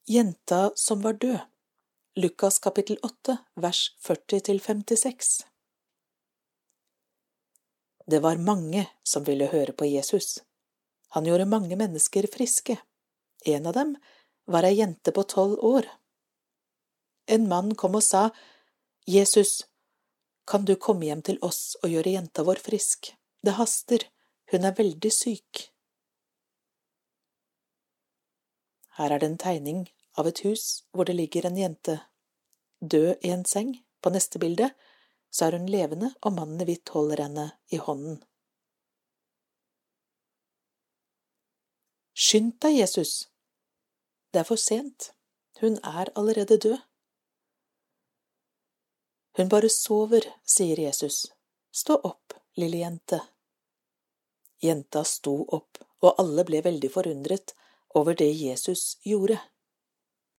Jenta som var død. Lukas kapittel 8, vers 40-56. Det var mange som ville høre på Jesus. Han gjorde mange mennesker friske. En av dem var ei jente på 12 år. En mann kom og sa, «Jesus, kan du komme hjem til oss og gjøre jenta vår frisk? Det haster, hun er veldig syk.» Her er det en tegning av et hus hvor det ligger en jente, død i en seng. På neste bilde så er hun levende, og mannen i hvitt holder henne i hånden. «Skynd deg, Jesus! Det er for sent. Hun er allerede død.» «Hun bare sover», sier Jesus. «Stå opp, lille jente.» Jenta sto opp, og alle ble veldig forundret over det Jesus gjorde.